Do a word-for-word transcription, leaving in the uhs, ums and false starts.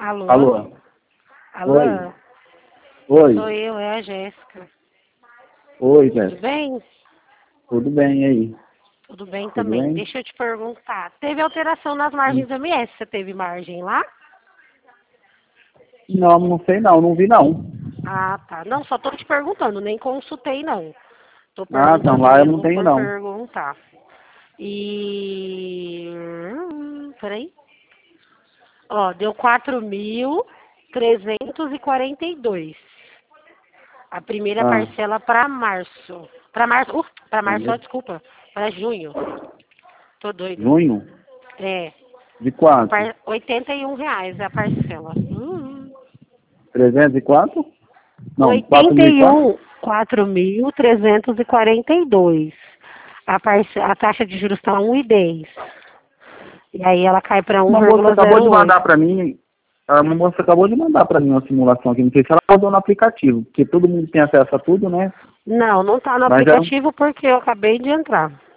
Alô? Alô? Alô? Oi. Oi. Sou eu, é a Jéssica. Oi, Tudo Jéssica. bem? Tudo bem e aí? Tudo bem Tudo também. bem? Deixa eu te perguntar. Teve alteração nas margens do M S? Você teve margem lá? Não, não sei não, não vi não. Ah, tá. Não, só tô te perguntando, nem consultei não. Tô Ah, não, perguntando lá eu não mesmo tenho por não. perguntar. E... Hum, peraí. Ó, deu quatro mil trezentos e quarenta e dois. A primeira Ah, parcela para março. Para março, uh, para março, ó, desculpa. Para junho. Tô doida. junho? É. De quanto? Par- oitenta e um reais a parcela. Hum. trezentos e quatro? Não, quatro oitenta mil e e quatro? um, quatro mil trezentos e quarenta e dois. A, parce... a taxa de juros está um e dez. E aí ela cai para Uma moça acabou de um vírgula zero oito. mandar pra mim, ah, uma moça acabou de mandar pra mim uma simulação aqui, não sei se ela mandou no aplicativo, porque todo mundo tem acesso a tudo, né? Não, não está no Mas é, aplicativo porque eu acabei de entrar.